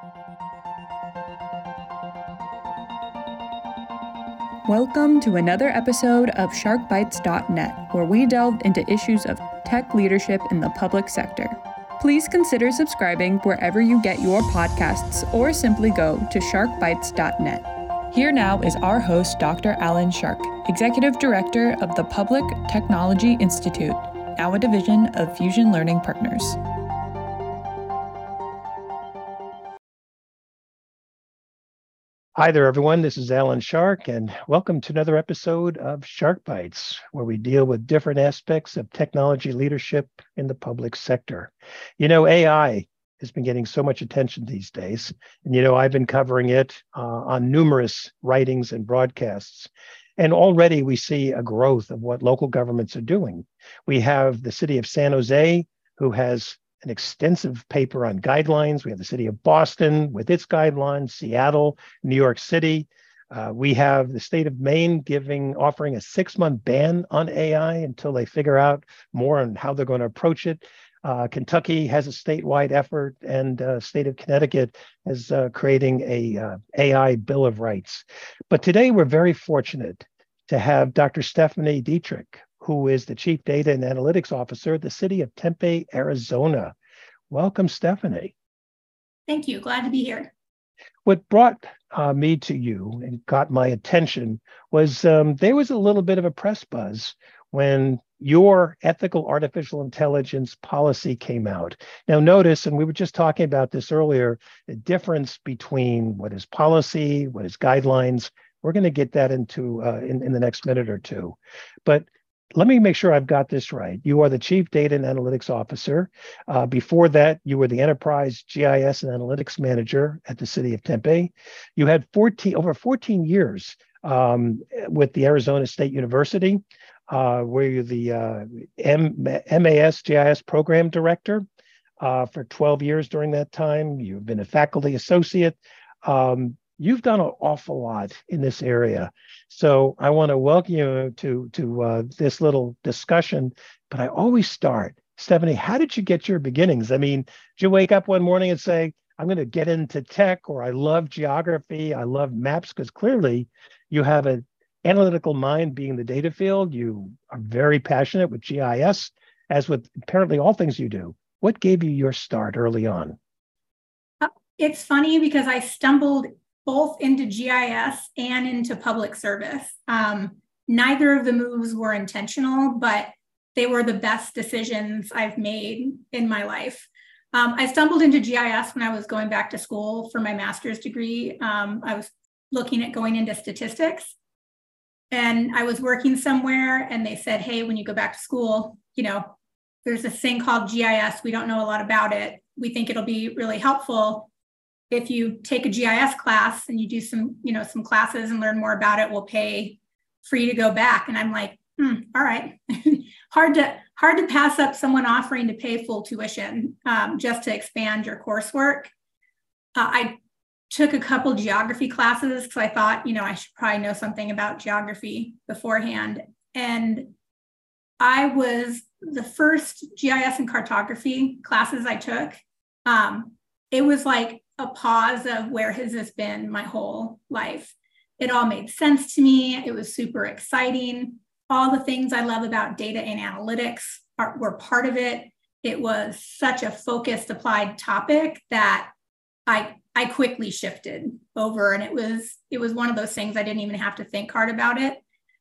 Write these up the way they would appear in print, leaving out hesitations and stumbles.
Welcome to another episode of SharkBites.net, where we delve into issues of tech leadership in the public sector. Please consider subscribing wherever you get your podcasts, or simply go to SharkBites.net. Here now is our host, Dr. Alan Shark, Executive Director of the Public Technology Institute, now a division of Fusion Learning Partners. Hi there, everyone. This is Alan Shark, and welcome to another episode of Shark Bites, where we deal with different aspects of technology leadership in the public sector. You know, AI has been getting so much attention these days, and I've been covering it on numerous writings and broadcasts. And already we see a growth of what local governments are doing. We have the city of San Jose, who has an extensive paper on guidelines. We have the city of Boston with its guidelines, Seattle, New York City. We have the state of Maine offering a 6-month ban on AI until they figure out more on how they're going to approach it. Kentucky has a statewide effort, and state of Connecticut is creating a AI Bill of Rights. But today we're very fortunate to have Dr. Stephanie Dietrich, who is the Chief Data and Analytics Officer at the city of Tempe, Arizona. Welcome, Stephanie. Thank you. Glad to be here. What brought me to you and got my attention was there was a little bit of a press buzz when your ethical artificial intelligence policy came out. Now notice, and we were just talking about this earlier, the difference between what is policy, what is guidelines. We're going to get that into in the next minute or two. But let me make sure I've got this right. You are the Chief Data and Analytics Officer. Before that, you were the Enterprise GIS and Analytics Manager at the city of Tempe. You had over 14 years with the Arizona State University, where you're the MAS GIS Program Director for 12 years during that time. You've been a faculty associate. You've done an awful lot in this area. So I want to welcome you to this little discussion, but I always start, Stephanie, how did you get your beginnings? I mean, did you wake up one morning and say, I'm going to get into tech, or I love geography, I love maps? Because clearly you have an analytical mind being the data field. You are very passionate with GIS, as with apparently all things you do. What gave you your start early on? It's funny because I stumbled both into GIS and into public service. Neither of the moves were intentional, but they were the best decisions I've made in my life. I stumbled into GIS when I was going back to school for my master's degree. I was looking at going into statistics, and I was working somewhere, and they said, hey, when you go back to school, there's this thing called GIS. We don't know a lot about it. We think it'll be really helpful if you take a GIS class and you do some classes and learn more about it. We'll pay for you to go back. And I'm like, all right. hard to pass up someone offering to pay full tuition just to expand your coursework. I took a couple geography classes because I thought, I should probably know something about geography beforehand. And I was the first GIS and cartography classes I took. It was like a pause of where has this been my whole life. It all made sense to me. It was super exciting. All the things I love about data and analytics were part of it. It was such a focused, applied topic that I quickly shifted over, and it was one of those things I didn't even have to think hard about it.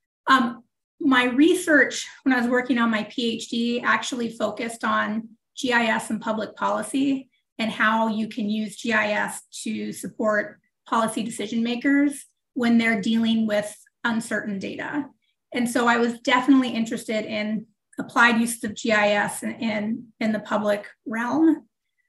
My research when I was working on my PhD actually focused on GIS and public policy, and how you can use GIS to support policy decision makers when they're dealing with uncertain data. And so I was definitely interested in applied uses of GIS in the public realm.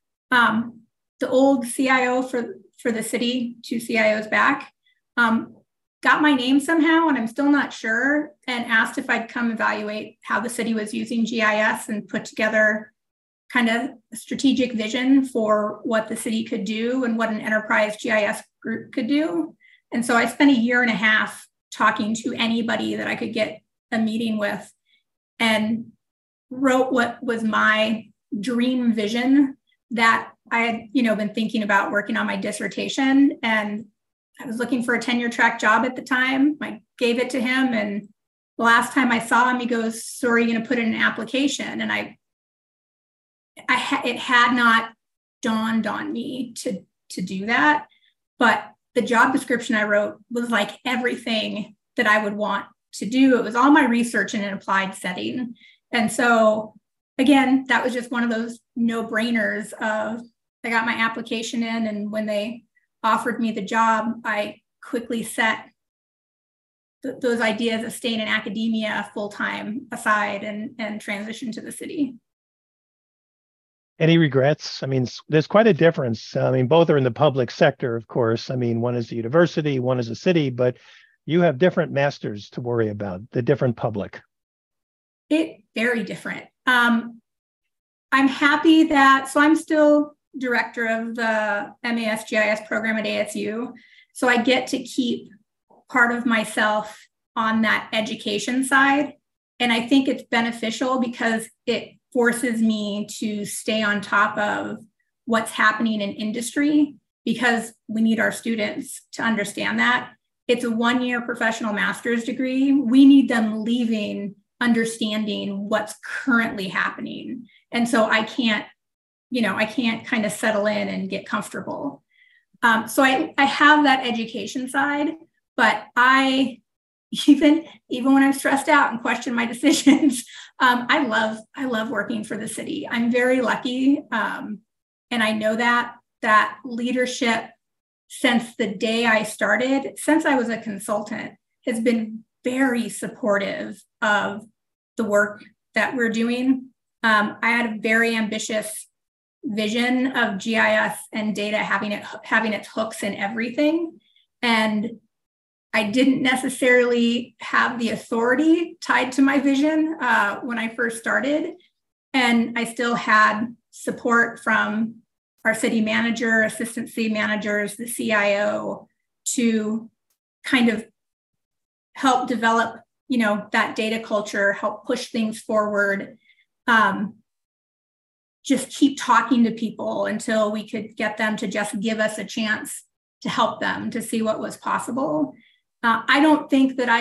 The old CIO for the city, 2 CIOs back, got my name somehow, and I'm still not sure, and asked if I'd come evaluate how the city was using GIS and put together kind of a strategic vision for what the city could do and what an enterprise GIS group could do. And so I spent a year and a half talking to anybody that I could get a meeting with, and wrote what was my dream vision that had, been thinking about working on my dissertation, and I was looking for a tenure track job at the time. I gave it to him, and the last time I saw him, he goes, "So are you going to put in an application?" And it had not dawned on me to do that, but the job description I wrote was like everything that I would want to do. It was all my research in an applied setting. And so again, that was just one of those no-brainers of, I got my application in, and when they offered me the job, I quickly set those ideas of staying in academia full-time aside and transitioned to the city. Any regrets? I mean, there's quite a difference. I mean, both are in the public sector, of course. I mean, one is a university, one is a city, but you have different masters to worry about, the different public. Very different. I'm happy so I'm still director of the MAS GIS program at ASU. So I get to keep part of myself on that education side. And I think it's beneficial because it forces me to stay on top of what's happening in industry, because we need our students to understand that. It's a 1-year professional master's degree. We need them leaving understanding what's currently happening. And so I can't kind of settle in and get comfortable. So I have that education side, but I, even when I'm stressed out and question my decisions, I love working for the city. I'm very lucky. And I know that leadership, since the day I started, since I was a consultant, has been very supportive of the work that we're doing. I had a very ambitious vision of GIS and data having its hooks in everything. And I didn't necessarily have the authority tied to my vision when I first started. And I still had support from our city manager, assistant city managers, the CIO, to kind of help develop, that data culture, help push things forward. Just keep talking to people until we could get them to just give us a chance to help them to see what was possible. I don't think that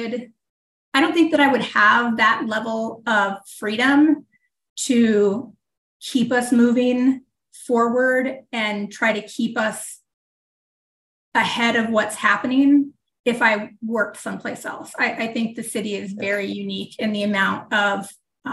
I would have that level of freedom to keep us moving forward and try to keep us ahead of what's happening if I worked someplace else. I think the city is very unique in the amount of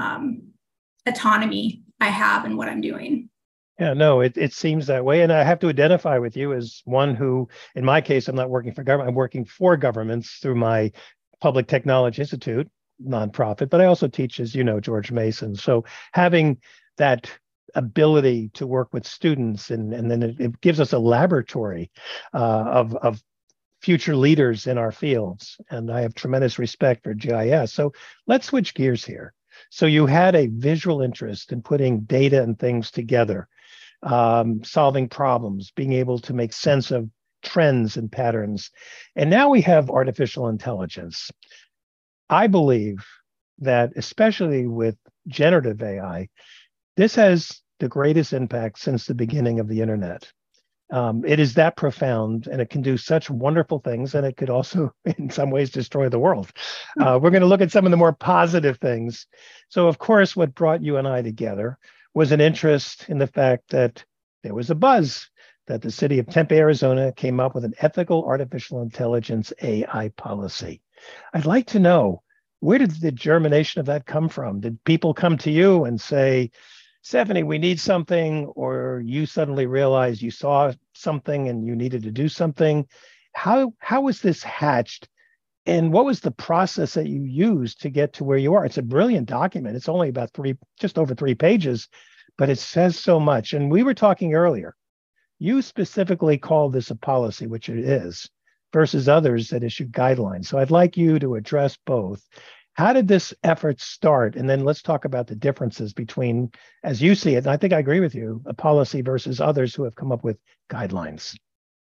autonomy I have in what I'm doing. Yeah, no, it seems that way. And I have to identify with you as one who, in my case, I'm not working for government, I'm working for governments through my Public Technology Institute nonprofit, but I also teach, as you know, George Mason. So having that ability to work with students, and then it gives us a laboratory of future leaders in our fields. And I have tremendous respect for GIS. So let's switch gears here. So you had a visual interest in putting data and things together, solving problems, being able to make sense of trends and patterns. And now we have artificial intelligence. I believe that, especially with generative AI, this has the greatest impact since the beginning of the internet. It is that profound, and it can do such wonderful things, and it could also, in some ways, destroy the world. We're going to look at some of the more positive things. So, of course, what brought you and I together was an interest in the fact that there was a buzz that the city of Tempe, Arizona came up with an ethical artificial intelligence AI policy. I'd like to know, where did the germination of that come from? Did people come to you and say, Stephanie, we need something, or you suddenly realized you saw something and you needed to do something? How was this hatched? And what was the process that you used to get to where you are? It's a brilliant document. It's only about just over 3 pages, but it says so much. And we were talking earlier, you specifically called this a policy, which it is, versus others that issue guidelines. So I'd like you to address both. How did this effort start? And then let's talk about the differences between, as you see it, and I think I agree with you, a policy versus others who have come up with guidelines.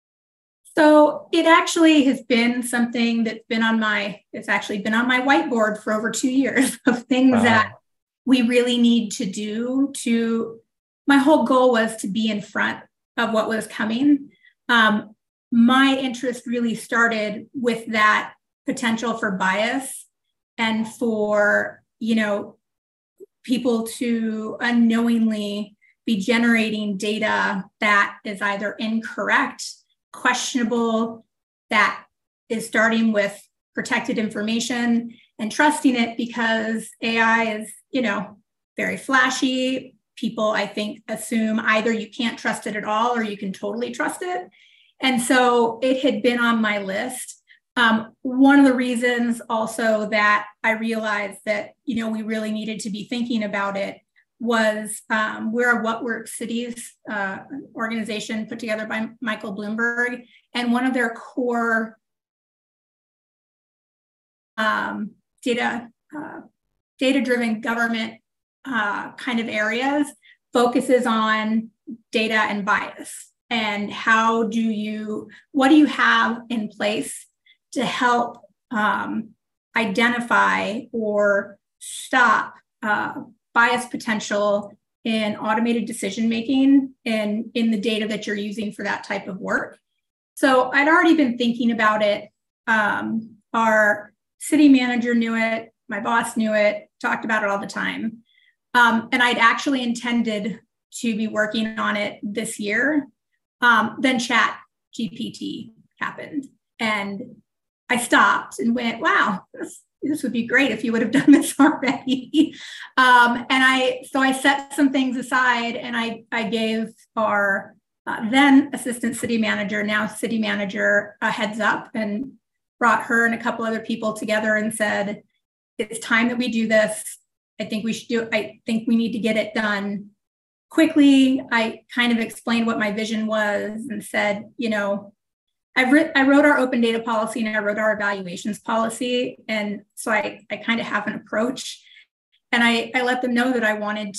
So it actually has been something that's been on my whiteboard for over 2 years of things that we really need to do to my whole goal was to be in front of what was coming. My interest really started with that potential for bias and for, people to unknowingly be generating data that is either incorrect, questionable, that is starting with protected information and trusting it because AI is, very flashy. People, I think, assume either you can't trust it at all or you can totally trust it. And so it had been on my list. One of the reasons also that I realized that, we really needed to be thinking about it was we're a What Works Cities organization put together by Michael Bloomberg. And one of their core data-driven government kind of areas focuses on data and bias. And what do you have in place to help identify or stop bias potential in automated decision-making and in the data that you're using for that type of work. So I'd already been thinking about it. Our city manager knew it, my boss knew it, talked about it all the time. And I'd actually intended to be working on it this year. Then ChatGPT happened. And I stopped and went, wow, this would be great if you would have done this already. So I set some things aside and I gave our then assistant city manager, now city manager, a heads up and brought her and a couple other people together and said, it's time that we do this. I think we need to get it done quickly. I kind of explained what my vision was and said, I wrote our open data policy and I wrote our evaluations policy. And so I kind of have an approach and I let them know that I wanted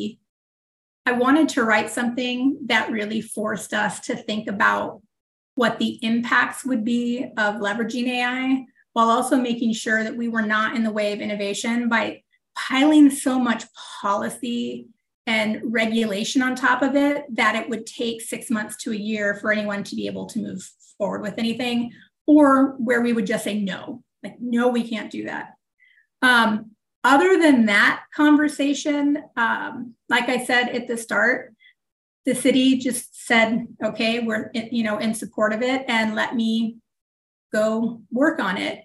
to write something that really forced us to think about what the impacts would be of leveraging AI, while also making sure that we were not in the way of innovation by piling so much policy and regulation on top of it that it would take 6 months to a year for anyone to be able to move forward with anything, or where we would just say no, no, we can't do that. Other than that conversation, like I said at the start, the city just said, okay, we're in support of it and let me go work on it.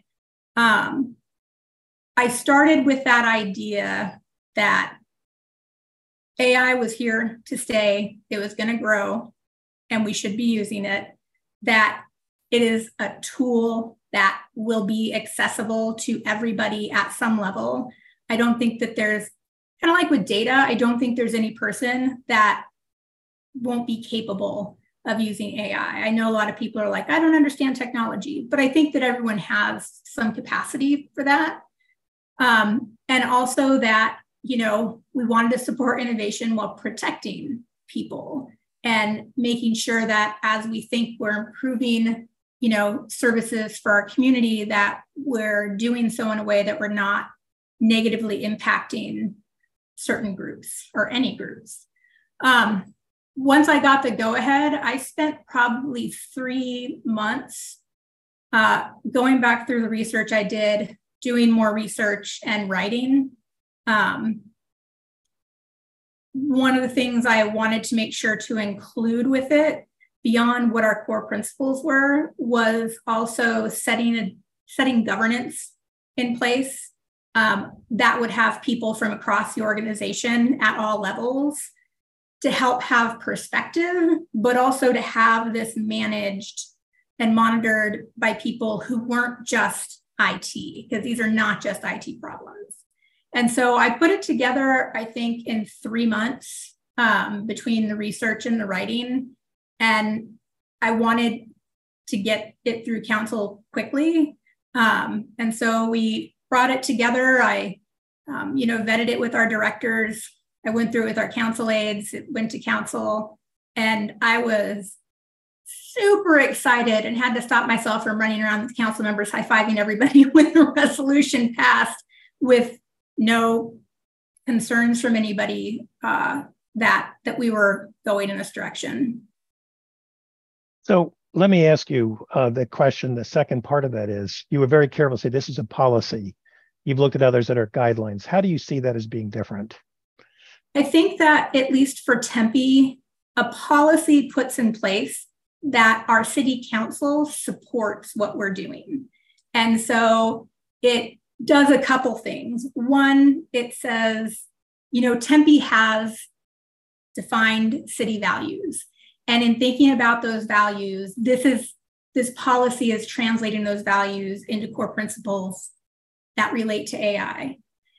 I started with that idea that AI was here to stay, it was going to grow, and we should be using it, that it is a tool that will be accessible to everybody at some level. I don't think that there's, kind of like with data, I don't think there's any person that won't be capable of using AI. I know a lot of people are like, I don't understand technology, but I think that everyone has some capacity for that. And also that, we wanted to support innovation while protecting people and making sure that as we think we're improving, services for our community, that we're doing so in a way that we're not negatively impacting certain groups or any groups. Once I got the go-ahead, I spent probably 3 months going back through the research I did, doing more research and writing. One of the things I wanted to make sure to include with it, beyond what our core principles were, was also setting governance in place that would have people from across the organization at all levels to help have perspective, but also to have this managed and monitored by people who weren't just IT, because these are not just IT problems. And so I put it together, I think, in 3 months between the research and the writing. And I wanted to get it through council quickly. And so we brought it together. I, vetted it with our directors. I went through it with our council aides. It went to council. And I was super excited and had to stop myself from running around with council members high-fiving everybody when the resolution passed with no concerns from anybody that we were going in this direction. So let me ask you the question. The second part of that is, you were very careful to say this is a policy. You've looked at others that are guidelines. How do you see that as being different? I think that at least for Tempe, a policy puts in place that our city council supports what we're doing. And so it does a couple things. One, it says, Tempe has defined city values. And in thinking about those values, this policy is translating those values into core principles that relate to AI.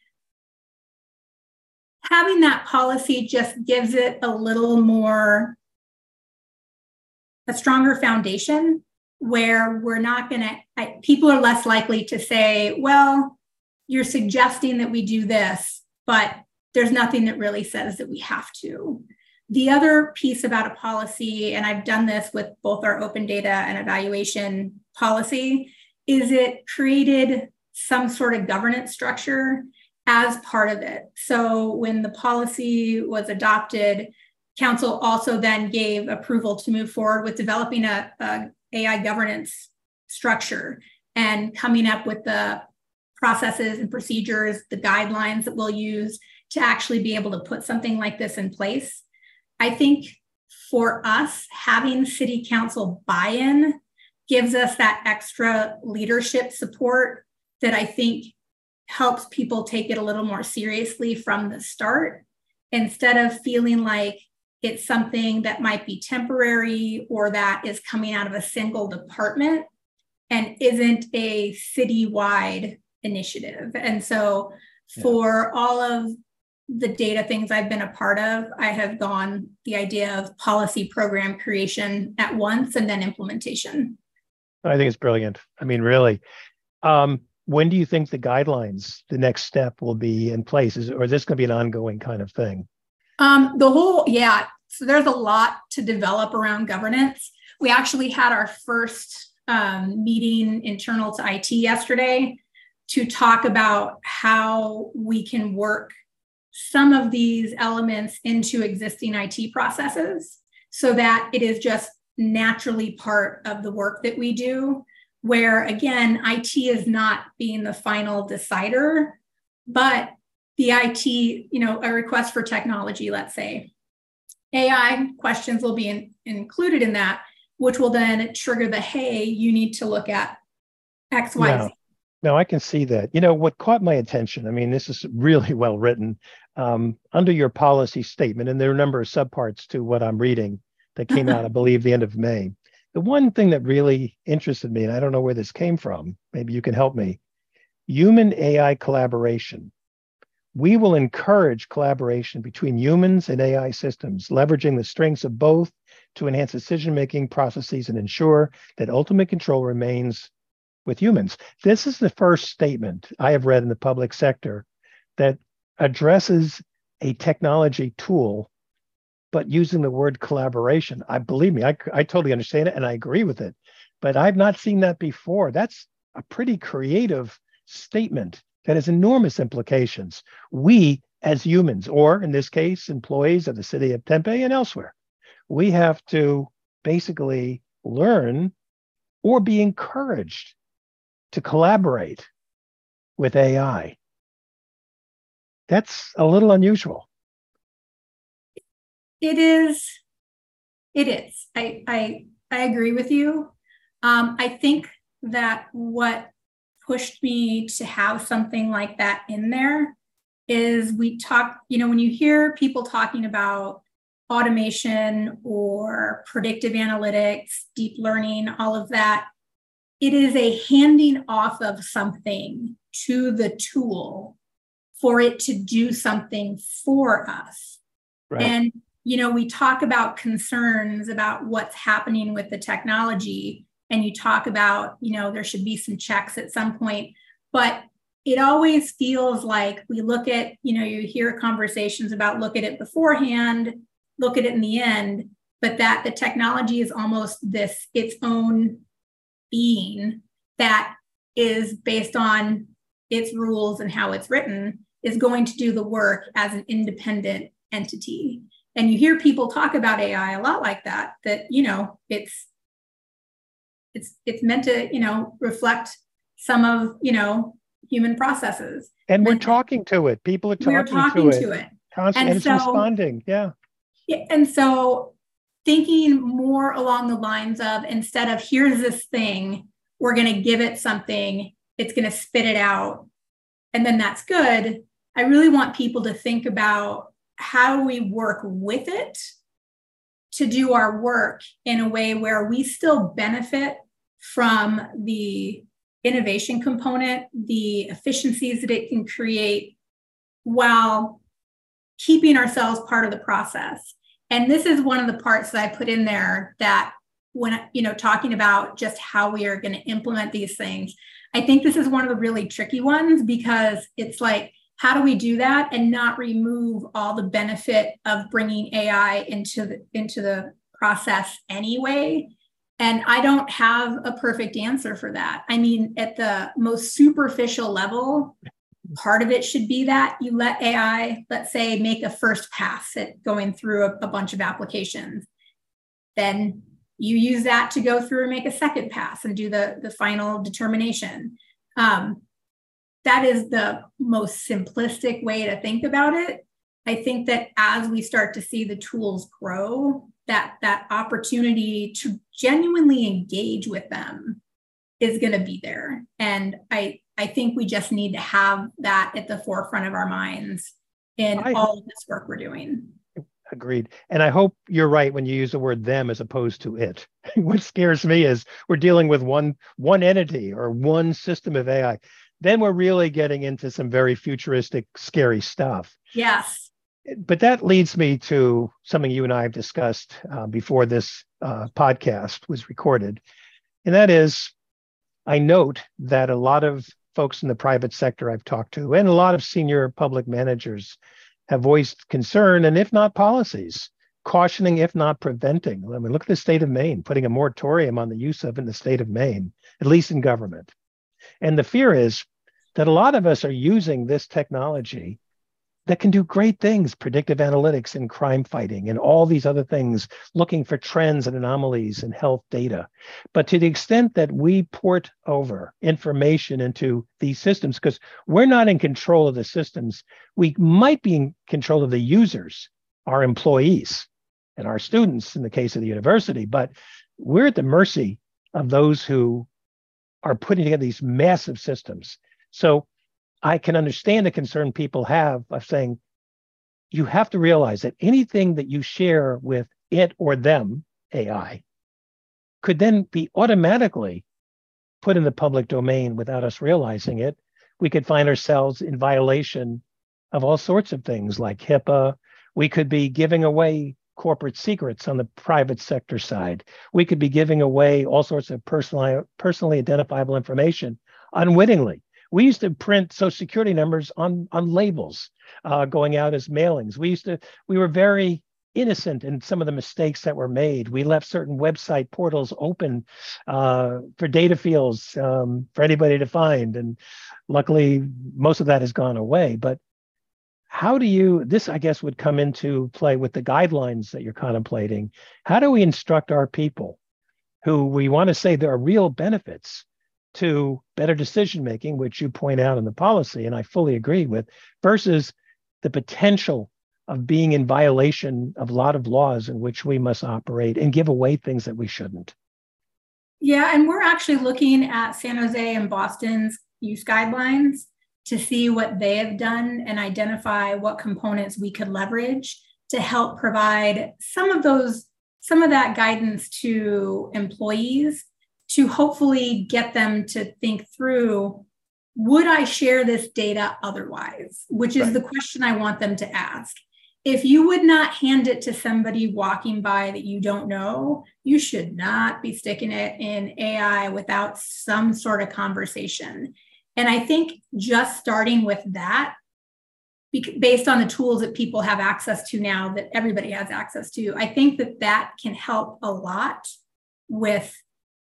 Having that policy just gives it a stronger foundation where we're not people are less likely to say, well, you're suggesting that we do this, but there's nothing that really says that we have to. The other piece about a policy, and I've done this with both our open data and evaluation policy, is it created some sort of governance structure as part of it. So when the policy was adopted, council also then gave approval to move forward with developing a AI governance structure and coming up with the processes and procedures, the guidelines that we'll use to actually be able to put something like this in place. I think for us, having city council buy-in gives us that extra leadership support that I think helps people take it a little more seriously from the start, instead of feeling like it's something that might be temporary or that is coming out of a single department and isn't a citywide initiative. And so for all of the data things I've been a part of, I have gone the idea of policy program creation at once and then implementation. I think it's brilliant. I mean, really. When do you think the guidelines, the next step, will be in place? Or is this going to be an ongoing kind of thing? So there's a lot to develop around governance. We actually had our first meeting internal to IT yesterday to talk about how we can work some of these elements into existing IT processes so that it is just naturally part of the work that we do, where again, IT is not being the final decider, but the IT, a request for technology, let's say, AI questions will be included in that, which will then trigger hey, you need to look at X, Y, Z. No, I can see that. What caught my attention, I mean, this is really well written, under your policy statement, and there are a number of subparts to what I'm reading that came out, I believe, the end of May. The one thing that really interested me, and I don't know where this came from, maybe you can help me, human AI collaboration. We will encourage collaboration between humans and AI systems, leveraging the strengths of both to enhance decision-making processes and ensure that ultimate control remains with humans. This is the first statement I have read in the public sector that addresses a technology tool, but using the word collaboration. Believe me, I totally understand it and I agree with it, but I've not seen that before. That's a pretty creative statement that has enormous implications. We, as humans, or in this case, employees of the city of Tempe and elsewhere, we have to basically learn or be encouraged to collaborate with AI. That's a little unusual. It is. I agree with you. I think that what pushed me to have something like that in there is we talk, when you hear people talking about automation or predictive analytics, deep learning, all of that, it is a handing off of something to the tool for it to do something for us. Right. And, we talk about concerns about what's happening with the technology, and you talk about, there should be some checks at some point, but it always feels like we look at, you hear conversations about look at it beforehand, look at it in the end, but that the technology is almost its own being that is based on its rules and how it's written is going to do the work as an independent entity. And you hear people talk about AI a lot like that, it's meant to, reflect some of, human processes. And we're talking to it. People are We're talking to it. Constantly, and it's responding. Yeah. And so thinking more along the lines of, instead of here's this thing, we're going to give it something, it's going to spit it out, and then that's good. I really want people to think about how do we work with it to do our work in a way where we still benefit from the innovation component, the efficiencies that it can create, while keeping ourselves part of the process. And this is one of the parts that I put in there, that when, talking about just how we are going to implement these things, I think this is one of the really tricky ones, because it's like, how do we do that and not remove all the benefit of bringing AI into the process anyway? And I don't have a perfect answer for that. I mean, at the most superficial level, part of it should be that you let AI, let's say, make a first pass at going through a bunch of applications. Then you use that to go through and make a second pass and do the final determination. That is the most simplistic way to think about it. I think that as we start to see the tools grow, that opportunity to genuinely engage with them is going to be there. And I think we just need to have that at the forefront of our minds in all of this work we're doing. Agreed. And I hope you're right when you use the word them as opposed to it. What scares me is we're dealing with one entity or one system of AI. Then we're really getting into some very futuristic, scary stuff. Yes. But that leads me to something you and I have discussed before this podcast was recorded. And that is, I note that a lot of folks in the private sector I've talked to, and a lot of senior public managers, have voiced concern, and if not policies, cautioning, if not preventing. I mean, look at the state of Maine, putting a moratorium on the use of in the state of Maine, at least in government. And the fear is that a lot of us are using this technology that can do great things, predictive analytics and crime fighting and all these other things, looking for trends and anomalies in health data. But to the extent that we port over information into these systems, because we're not in control of the systems, we might be in control of the users, our employees and our students in the case of the university, but we're at the mercy of those who are putting together these massive systems. So I can understand the concern people have of saying, you have to realize that anything that you share with it or them, AI, could then be automatically put in the public domain without us realizing it. We could find ourselves in violation of all sorts of things like HIPAA. We could be giving away corporate secrets on the private sector side. We could be giving away all sorts of personally identifiable information unwittingly. We used to print Social Security numbers on labels going out as mailings. We were very innocent in some of the mistakes that were made. We left certain website portals open for data fields for anybody to find. And luckily, most of that has gone away. But how do you, this I guess would come into play with the guidelines that you're contemplating. How do we instruct our people who we want to say there are real benefits to better decision-making, which you point out in the policy, and I fully agree with, versus the potential of being in violation of a lot of laws in which we must operate and give away things that we shouldn't? Yeah, and we're actually looking at San Jose and Boston's use guidelines to see what they have done and identify what components we could leverage to help provide some of that guidance to employees, to hopefully get them to think through, would I share this data otherwise? Which is the question I want them to ask. If you would not hand it to somebody walking by that you don't know, you should not be sticking it in AI without some sort of conversation. And I think just starting with that, based on the tools that people have access to now, that everybody has access to, I think that can help a lot with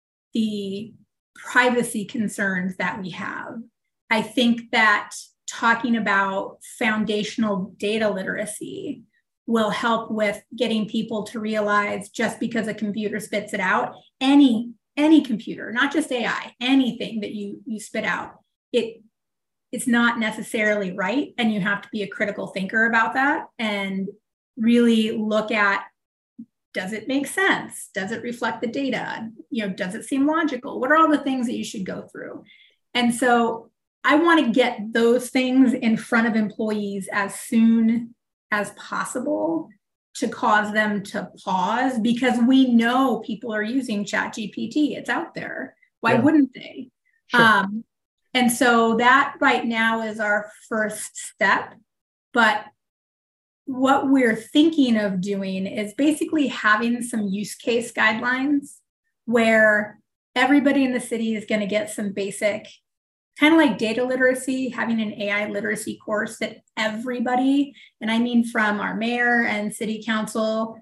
the privacy concerns that we have. I think that talking about foundational data literacy, will help with getting people to realize just because a computer spits it out, any computer, not just AI, anything that you spit out, it's not necessarily right. And you have to be a critical thinker about that and really look at, does it make sense? Does it reflect the data? Does it seem logical? What are all the things that you should go through? And so I want to get those things in front of employees as soon as possible to cause them to pause, because we know people are using ChatGPT. It's out there. Why wouldn't they? Sure. And so that right now is our first step. But what we're thinking of doing is basically having some use case guidelines where everybody in the city is going to get some basic, kind of like data literacy, having an AI literacy course that everybody, and I mean from our mayor and city council,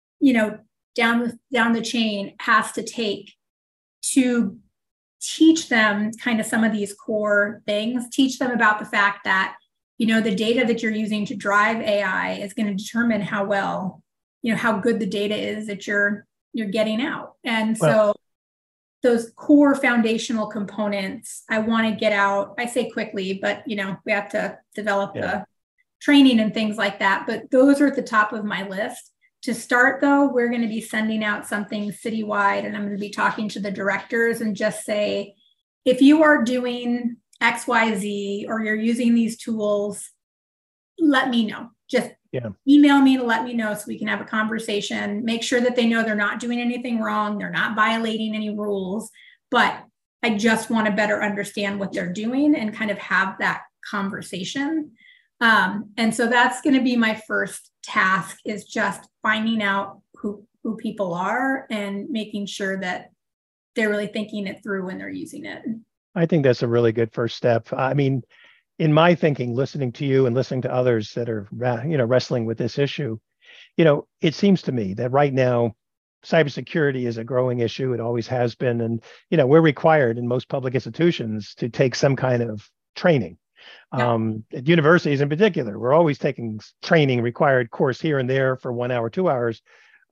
down the chain, has to take to teach them kind of some of these core things, teach them about the fact that the data that you're using to drive AI is going to determine how well, how good the data is that you're getting out. And so those core foundational components, I want to get out, I say quickly, but, we have to develop the training and things like that. But those are at the top of my list. To start, though, we're going to be sending out something citywide, and I'm going to be talking to the directors and just say, if you are doing XYZ or you're using these tools, let me know. Just email me to let me know so we can have a conversation, make sure that they know they're not doing anything wrong, they're not violating any rules, but I just want to better understand what they're doing and kind of have that conversation. And so that's going to be my first task, is just finding out who people are and making sure that they're really thinking it through when they're using it. I think that's a really good first step. I mean, in my thinking, listening to you and listening to others that are, wrestling with this issue, it seems to me that right now, cybersecurity is a growing issue. It always has been. And, we're required in most public institutions to take some kind of training. At universities in particular, we're always taking training, required course here and there for 1 hour, 2 hours.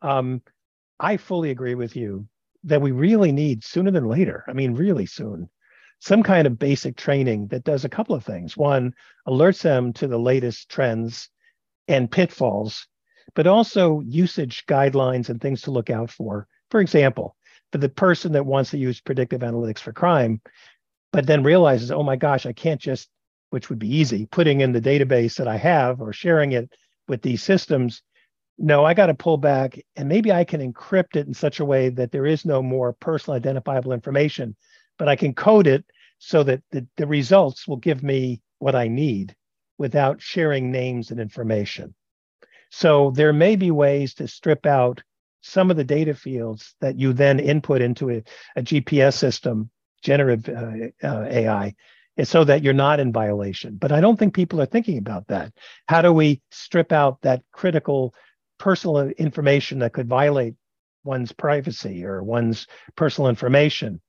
I fully agree with you that we really need, sooner than later, really soon, some kind of basic training that does a couple of things. One, alerts them to the latest trends and pitfalls, but also usage guidelines and things to look out for. For example, for the person that wants to use predictive analytics for crime, but then realizes, oh my gosh, I can't just, which would be easy, putting in the database that I have or sharing it with these systems. No, I got to pull back, and maybe I can encrypt it in such a way that there is no more personal identifiable information, but I can code it so that the results will give me what I need without sharing names and information. So there may be ways to strip out some of the data fields that you then input into a GPS system, generative AI, so that you're not in violation. But I don't think people are thinking about that. How do we strip out that critical personal information that could violate one's privacy or one's personal information,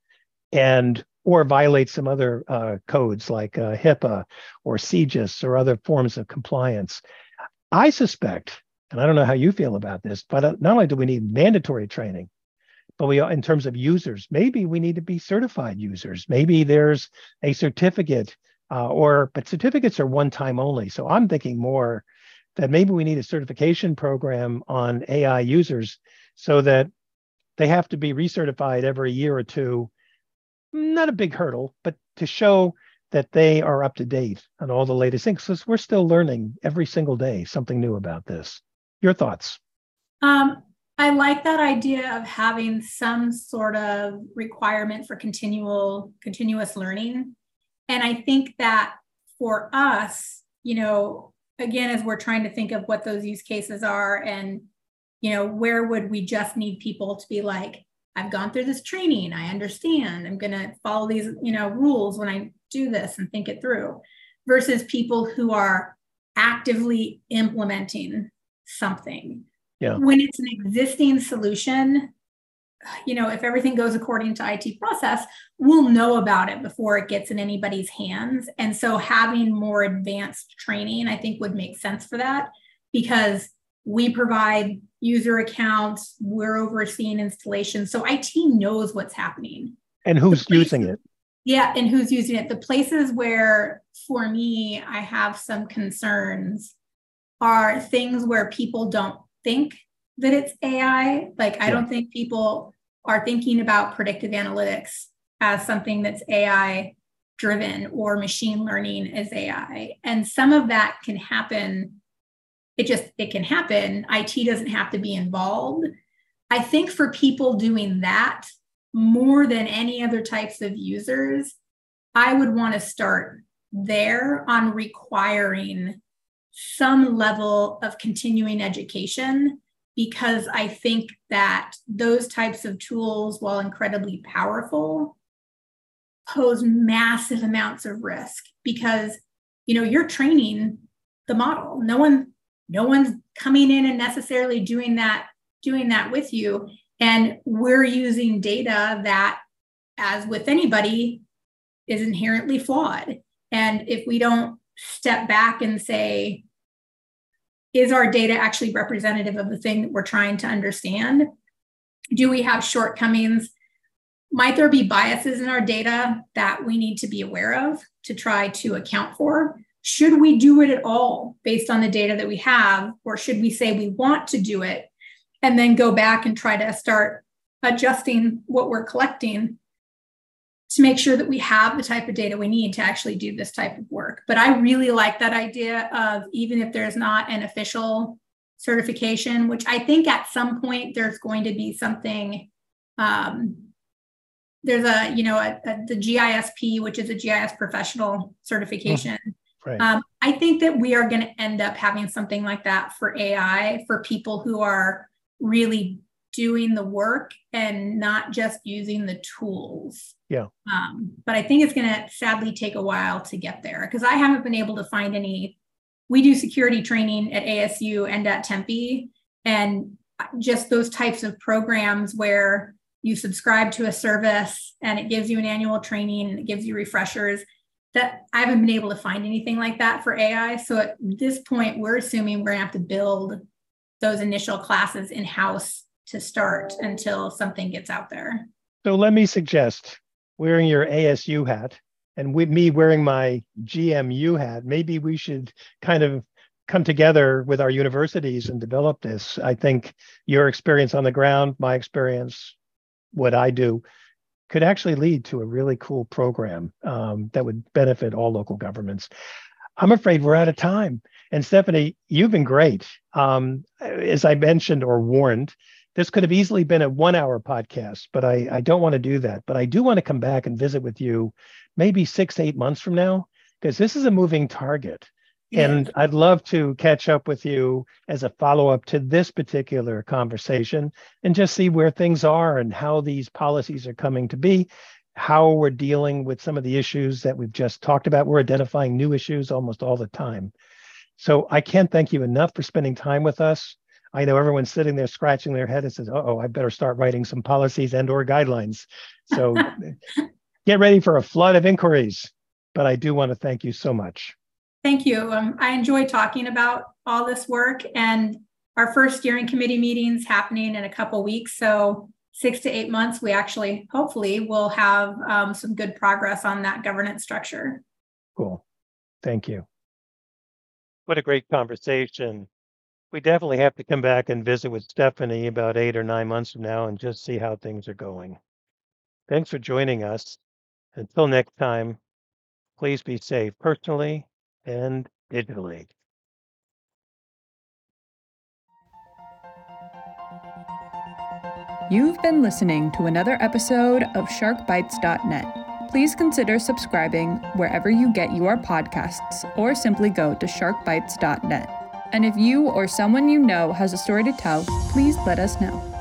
or violate some other codes like HIPAA or CJIS or other forms of compliance? I suspect, and I don't know how you feel about this, but not only do we need mandatory training, but we, in terms of users, maybe we need to be certified users. Maybe there's a certificate, but certificates are one time only. So I'm thinking more that maybe we need a certification program on AI users so that they have to be recertified every year or two. Not a big hurdle, but to show that they are up to date on all the latest things, because we're still learning every single day something new about this. Your thoughts? I like that idea of having some sort of requirement for continuous learning. And I think that for us, again, as we're trying to think of what those use cases are and, where would we just need people to be like, I've gone through this training, I understand, I'm going to follow these, rules when I do this and think it through, versus people who are actively implementing something. Yeah. When it's an existing solution, if everything goes according to IT process, we'll know about it before it gets in anybody's hands. And so having more advanced training, I think, would make sense for that, because we provide user accounts, we're overseeing installations. So IT knows what's happening. And who's using it. Yeah, and who's using it. The places where, for me, I have some concerns are things where people don't think that it's AI. Like, I don't think people are thinking about predictive analytics as something that's AI driven or machine learning as AI. And some of that can happen. It can happen. IT doesn't have to be involved. I think for people doing that more than any other types of users, I would want to start there on requiring some level of continuing education, because I think that those types of tools, while incredibly powerful, pose massive amounts of risk, because you're training the model. No one's coming in and necessarily doing that with you. And we're using data that, as with anybody, is inherently flawed. And if we don't step back and say, is our data actually representative of the thing that we're trying to understand? Do we have shortcomings? Might there be biases in our data that we need to be aware of to try to account for? Should we do it at all based on the data that we have? Or should we say we want to do it and then go back and try to start adjusting what we're collecting to make sure that we have the type of data we need to actually do this type of work? But I really like that idea of, even if there's not an official certification, which I think at some point there's going to be something. There's the GISP, which is a GIS professional certification. Right. I think that we are going to end up having something like that for AI, for people who are really doing the work and not just using the tools. Yeah. But I think it's going to sadly take a while to get there, because I haven't been able to find any. We do security training at ASU and at Tempe, and just those types of programs where you subscribe to a service and it gives you an annual training and it gives you refreshers, that I haven't been able to find anything like that for AI. So at this point, we're assuming we're going to have to build those initial classes in-house to start until something gets out there. So let me suggest, wearing your ASU hat and with me wearing my GMU hat, maybe we should kind of come together with our universities and develop this. I think your experience on the ground, my experience, what I do, could actually lead to a really cool program that would benefit all local governments. I'm afraid we're out of time. And Stephanie, you've been great. As I mentioned or warned, this could have easily been a 1-hour podcast, but I don't want to do that. But I do want to come back and visit with you maybe 6-8 months from now, because this is a moving target. And I'd love to catch up with you as a follow-up to this particular conversation and just see where things are and how these policies are coming to be, how we're dealing with some of the issues that we've just talked about. We're identifying new issues almost all the time. So I can't thank you enough for spending time with us. I know everyone's sitting there scratching their head and says, I better start writing some policies and or guidelines. So get ready for a flood of inquiries. But I do want to thank you so much. Thank you. I enjoy talking about all this work, and our first steering committee meeting's happening in a couple weeks. So 6 to 8 months, we actually, hopefully, will have some good progress on that governance structure. Cool. Thank you. What a great conversation. We definitely have to come back and visit with Stephanie about 8 or 9 months from now and just see how things are going. Thanks for joining us. Until next time, please be safe personally and digitally. You've been listening to another episode of SharkBites.net. Please consider subscribing wherever you get your podcasts, or simply go to SharkBites.net. And if you or someone you know has a story to tell, please let us know.